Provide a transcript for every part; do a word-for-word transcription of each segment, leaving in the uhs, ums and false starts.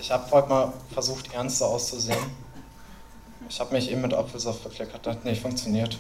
Ich habe heute mal versucht, ernster auszusehen. Ich habe mich eben mit Apfelsaft verkleckert, das hat nicht funktioniert.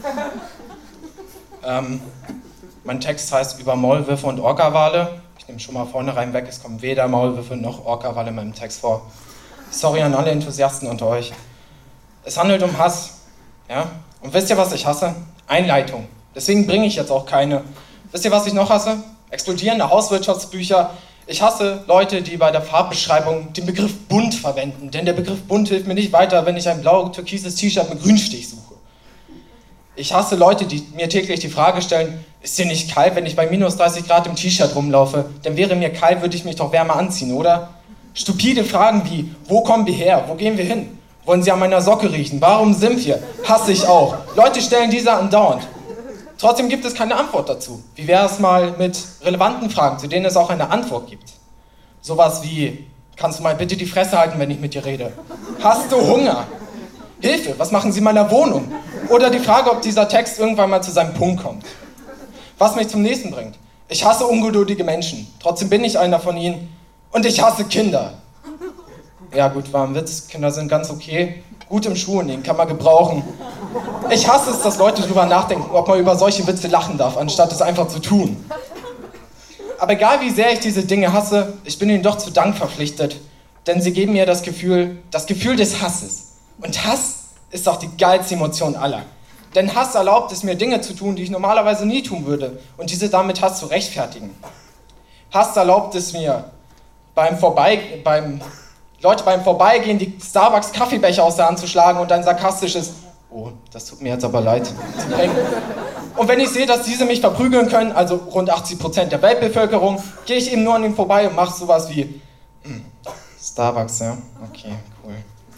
ähm, mein Text heißt über Maulwürfe und Orca-Wale. Ich nehme schon mal vornherein weg, es kommen weder Maulwürfe noch Orca-Wale in meinem Text vor. Sorry an alle Enthusiasten unter euch. Es handelt um Hass. Ja? Und wisst ihr, was ich hasse? Einleitung. Deswegen bringe ich jetzt auch keine. Wisst ihr, was ich noch hasse? Explodierende Hauswirtschaftsbücher. Ich hasse Leute, die bei der Farbbeschreibung den Begriff bunt verwenden, denn der Begriff bunt hilft mir nicht weiter, wenn ich ein blau-türkises T-Shirt mit Grünstich suche. Ich hasse Leute, die mir täglich die Frage stellen, ist dir nicht kalt, wenn ich bei minus dreißig Grad im T-Shirt rumlaufe? Denn wäre mir kalt, würde ich mich doch wärmer anziehen, oder? Stupide Fragen wie, wo kommen wir her, wo gehen wir hin? Wollen sie an meiner Socke riechen? Warum sind wir? Hasse ich auch. Leute stellen diese andauernd. Trotzdem gibt es keine Antwort dazu. Wie wäre es mal mit relevanten Fragen, zu denen es auch eine Antwort gibt? Sowas wie, kannst du mal bitte die Fresse halten, wenn ich mit dir rede? Hast du Hunger? Hilfe, was machen Sie in meiner Wohnung? Oder die Frage, ob dieser Text irgendwann mal zu seinem Punkt kommt. Was mich zum nächsten bringt. Ich hasse ungeduldige Menschen. Trotzdem bin ich einer von ihnen. Und ich hasse Kinder. Ja gut, war ein Witz. Kinder sind ganz okay. Gut im Schuh, den kann man gebrauchen. Ich hasse es, dass Leute drüber nachdenken, ob man über solche Witze lachen darf, anstatt es einfach zu tun. Aber egal wie sehr ich diese Dinge hasse, ich bin ihnen doch zu Dank verpflichtet, denn sie geben mir das Gefühl, das Gefühl des Hasses. Und Hass ist doch die geilste Emotion aller. Denn Hass erlaubt es mir, Dinge zu tun, die ich normalerweise nie tun würde, und diese damit Hass zu rechtfertigen. Hass erlaubt es mir, beim Vorbei, beim Leute beim Vorbeigehen die Starbucks-Kaffeebecher aus der Hand zu schlagen und ein sarkastisches "Oh, das tut mir jetzt aber leid" zu bringen. Und wenn ich sehe, dass diese mich verprügeln können, also rund achtzig Prozent der Weltbevölkerung, gehe ich eben nur an ihnen vorbei und mache sowas wie hm, Starbucks, ja? Okay, cool.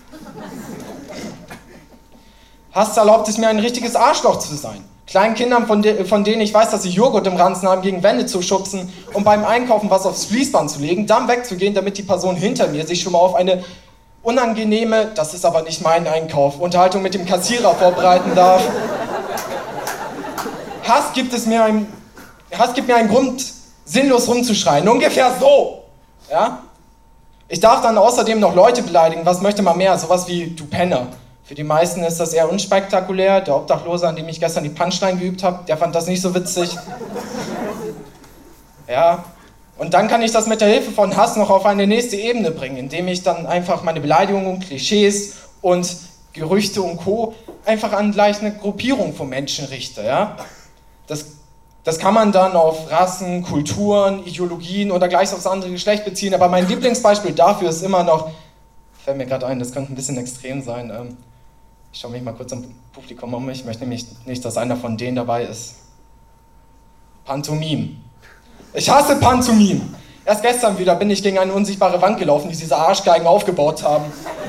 Hass erlaubt es mir, ein richtiges Arschloch zu sein. Kleinen Kindern, von, de- von denen ich weiß, dass sie Joghurt im Ranzen haben, gegen Wände zu schubsen und beim Einkaufen was aufs Fließband zu legen, dann wegzugehen, damit die Person hinter mir sich schon mal auf eine unangenehme, das ist aber nicht mein Einkauf, Unterhaltung mit dem Kassierer vorbereiten darf. Hass gibt es mir ein, Hass gibt mir einen Grund, sinnlos rumzuschreien, ungefähr so. Ja? Ich darf dann außerdem noch Leute beleidigen, was möchte man mehr, sowas wie du Penner. Für die meisten ist das eher unspektakulär. Der Obdachlose, an dem ich gestern die Punchline geübt habe, der fand das nicht so witzig. Ja, und dann kann ich das mit der Hilfe von Hass noch auf eine nächste Ebene bringen, indem ich dann einfach meine Beleidigungen, Klischees und Gerüchte und Co. einfach an gleich eine Gruppierung von Menschen richte. Ja? Das, das kann man dann auf Rassen, Kulturen, Ideologien oder gleich aufs andere Geschlecht beziehen, aber mein Lieblingsbeispiel dafür ist immer noch, fällt mir gerade ein, das könnte ein bisschen extrem sein, ähm, ich schaue mich mal kurz im Publikum um mich, ich möchte nämlich nicht, dass einer von denen dabei ist. Pantomime. Ich hasse Pantomime. Erst gestern wieder bin ich gegen eine unsichtbare Wand gelaufen, die diese Arschgeigen aufgebaut haben.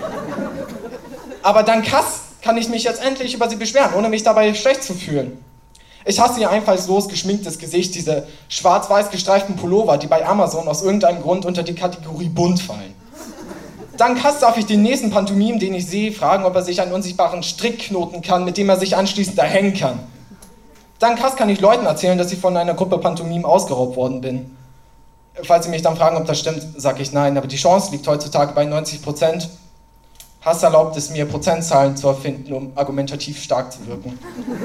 Aber dank Hass kann ich mich jetzt endlich über sie beschweren, ohne mich dabei schlecht zu fühlen. Ich hasse ihr einfallslos geschminktes Gesicht, diese schwarz-weiß gestreiften Pullover, die bei Amazon aus irgendeinem Grund unter die Kategorie bunt fallen. Dank Hass darf ich den nächsten Pantomim, den ich sehe, fragen, ob er sich einen unsichtbaren Strick knoten kann, mit dem er sich anschließend erhängen kann. Dank Hass kann ich Leuten erzählen, dass ich von einer Gruppe Pantomim ausgeraubt worden bin. Falls sie mich dann fragen, ob das stimmt, sage ich nein, aber die Chance liegt heutzutage bei neunzig Prozent. Hass erlaubt es mir, Prozentzahlen zu erfinden, um argumentativ stark zu wirken.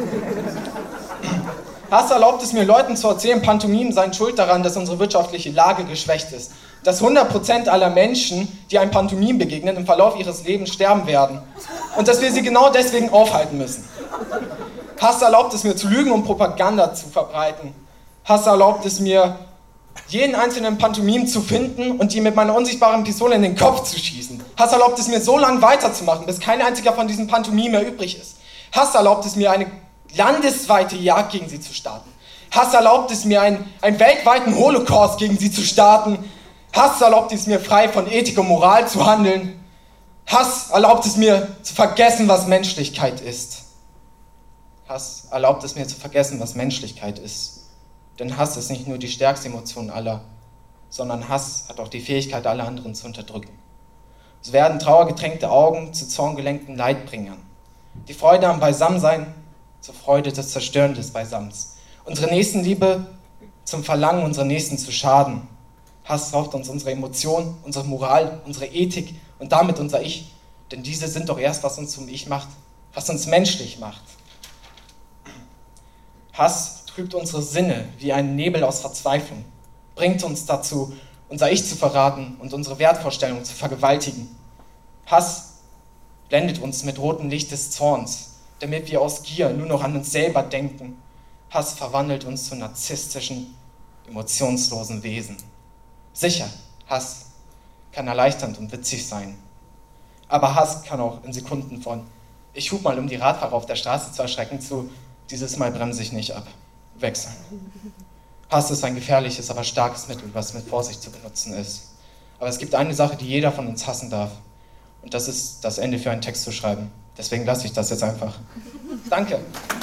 Hass erlaubt es mir, Leuten zu erzählen, Pantomimen seien schuld daran, dass unsere wirtschaftliche Lage geschwächt ist. Dass hundert Prozent aller Menschen, die einem Pantomim begegnen, im Verlauf ihres Lebens sterben werden. Und dass wir sie genau deswegen aufhalten müssen. Hass erlaubt es mir, zu lügen und Propaganda zu verbreiten. Hass erlaubt es mir, jeden einzelnen Pantomim zu finden und die mit meiner unsichtbaren Pistole in den Kopf zu schießen. Hass erlaubt es mir, so lange weiterzumachen, bis kein einziger von diesen Pantomimen mehr übrig ist. Hass erlaubt es mir, eine landesweite Jagd gegen sie zu starten. Hass erlaubt es mir, einen, einen weltweiten Holocaust gegen sie zu starten. Hass erlaubt es mir, frei von Ethik und Moral zu handeln. Hass erlaubt es mir, zu vergessen, was Menschlichkeit ist. Hass erlaubt es mir, zu vergessen, was Menschlichkeit ist. Denn Hass ist nicht nur die stärkste Emotion aller, sondern Hass hat auch die Fähigkeit, alle anderen zu unterdrücken. So werden trauergetränkte Augen zu zorngelenkten Leidbringern. Die Freude am Beisammensein zur Freude des Zerstörens des Beisammens. Unsere Nächstenliebe zum Verlangen, unsere Nächsten zu schaden. Hass raubt uns unsere Emotionen, unsere Moral, unsere Ethik und damit unser Ich. Denn diese sind doch erst, was uns zum Ich macht, was uns menschlich macht. Hass trübt unsere Sinne wie ein Nebel aus Verzweiflung, bringt uns dazu, unser Ich zu verraten und unsere Wertvorstellungen zu vergewaltigen. Hass blendet uns mit rotem Licht des Zorns, damit wir aus Gier nur noch an uns selber denken. Hass verwandelt uns zu narzisstischen, emotionslosen Wesen. Sicher, Hass kann erleichternd und witzig sein. Aber Hass kann auch in Sekunden von ich hub mal, um die Radfahrer auf der Straße zu erschrecken, zu dieses Mal bremse ich nicht ab, wechseln. Hass ist ein gefährliches, aber starkes Mittel, was mit Vorsicht zu benutzen ist. Aber es gibt eine Sache, die jeder von uns hassen darf. Und das ist das Ende für einen Text zu schreiben. Deswegen lasse ich das jetzt einfach. Danke.